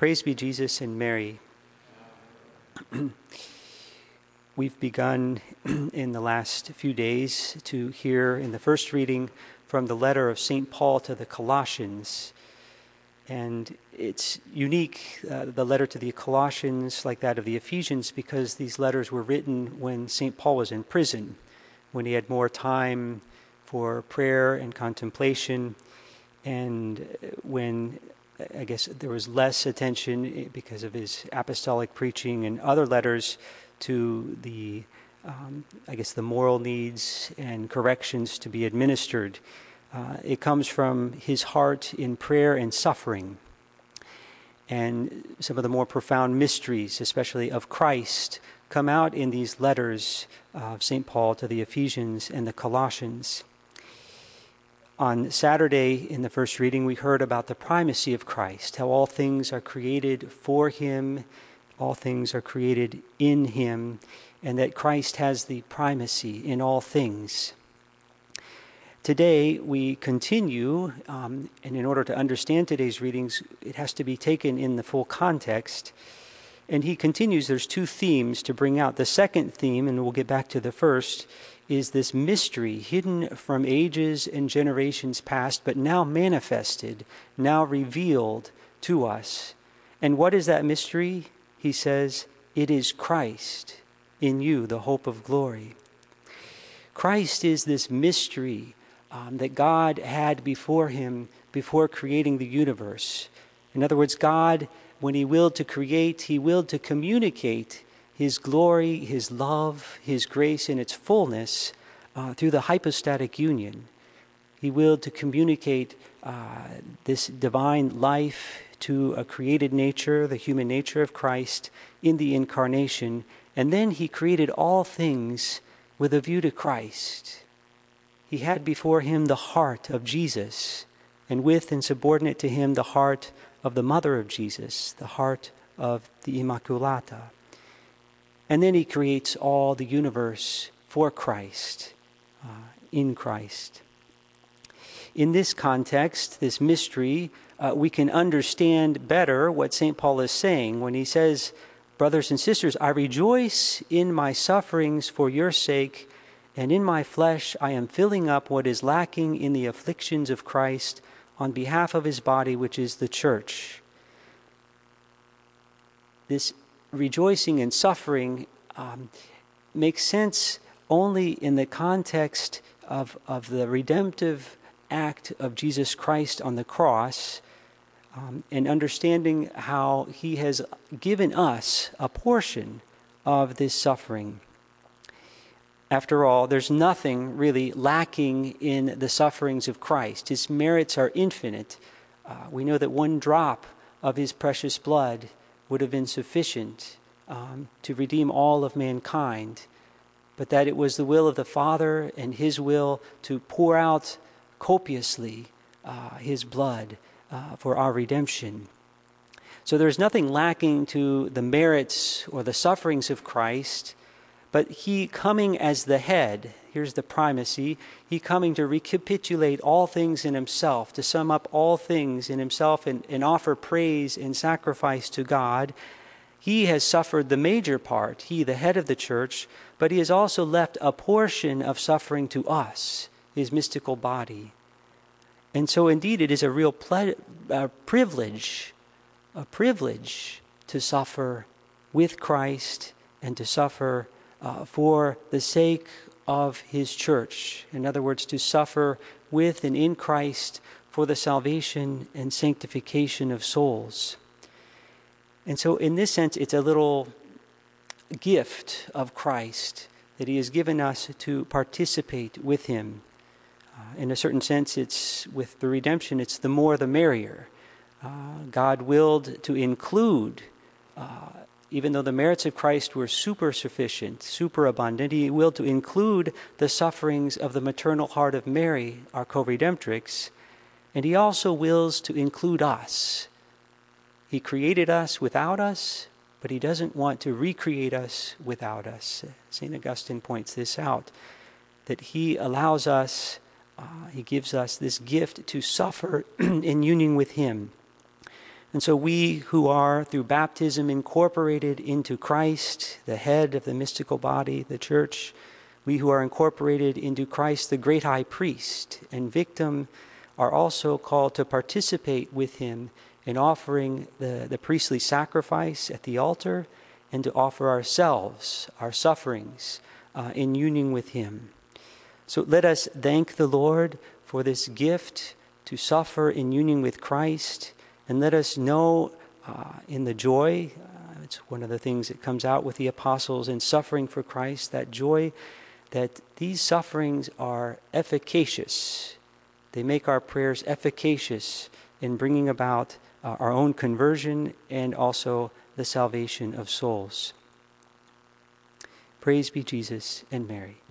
Praise be Jesus and Mary. We've begun in the last few days to hear in the first reading from the letter of St. Paul to the Colossians. And it's unique, the letter to the Colossians, like that of the Ephesians, because these letters were written when St. Paul was in prison, when he had more time for prayer and contemplation, and when I guess there was less attention because of his apostolic preaching and other letters to the, the moral needs and corrections to be administered. It comes from his heart in prayer and suffering. And some of the more profound mysteries, especially of Christ, come out in these letters of St. Paul to the Ephesians and the Colossians. On Saturday, in the first reading, we heard about the primacy of Christ, how all things are created for him, all things are created in him, and that Christ has the primacy in all things. Today, we continue, and in order to understand today's readings, it has to be taken in the full context. And he continues, there's two themes to bring out. The second theme, and we'll get back to the first, is this mystery hidden from ages and generations past, but now manifested, now revealed to us. And what is that mystery? He says, it is Christ in you, the hope of glory. Christ is this mystery that God had before him, before creating the universe. In other words, God, when he willed to create, he willed to communicate his glory, his love, his grace in its fullness through the hypostatic union. He willed to communicate this divine life to a created nature, the human nature of Christ, in the incarnation. And then he created all things with a view to Christ. He had before him the heart of Jesus, and with and subordinate to him the heart of the mother of Jesus, the heart of the Immaculata. And then he creates all the universe for Christ, in Christ. In this context, this mystery, we can understand better what St. Paul is saying when he says, brothers and sisters, I rejoice in my sufferings for your sake, and in my flesh I am filling up what is lacking in the afflictions of Christ on behalf of his body, which is the church. This rejoicing and suffering makes sense only in the context of the redemptive act of Jesus Christ on the cross, and understanding how he has given us a portion of this suffering. After all, there's nothing really lacking in the sufferings of Christ. His merits are infinite. We know that one drop of his precious blood would have been sufficient to redeem all of mankind, but that it was the will of the Father and his will to pour out copiously his blood for our redemption. So there's nothing lacking to the merits or the sufferings of Christ, but he coming as the head, here's the primacy, he coming to recapitulate all things in himself, to sum up all things in himself and offer praise and sacrifice to God. He has suffered the major part, he, the head of the church, but he has also left a portion of suffering to us, his mystical body. And so indeed it is a real privilege to suffer with Christ and to suffer for the sake of his church. In other words, to suffer with and in Christ for the salvation and sanctification of souls. And so in this sense, it's a little gift of Christ that he has given us to participate with him. In a certain sense, it's with the redemption, it's the more the merrier. God willed to include, even though the merits of Christ were super sufficient, super abundant, he willed to include the sufferings of the maternal heart of Mary, our co-redemptrix, and he also wills to include us. He created us without us, but he doesn't want to recreate us without us. St. Augustine points this out, that he allows us, he gives us this gift to suffer in union with him. And so we who are, through baptism, incorporated into Christ, the head of the mystical body, the church, we who are incorporated into Christ, the great high priest and victim, are also called to participate with him in offering the priestly sacrifice at the altar and to offer ourselves, our sufferings, in union with him. So let us thank the Lord for this gift to suffer in union with Christ, and let us know in the joy, it's one of the things that comes out with the apostles in suffering for Christ, that joy that these sufferings are efficacious. They make our prayers efficacious in bringing about our own conversion and also the salvation of souls. Praise be Jesus and Mary.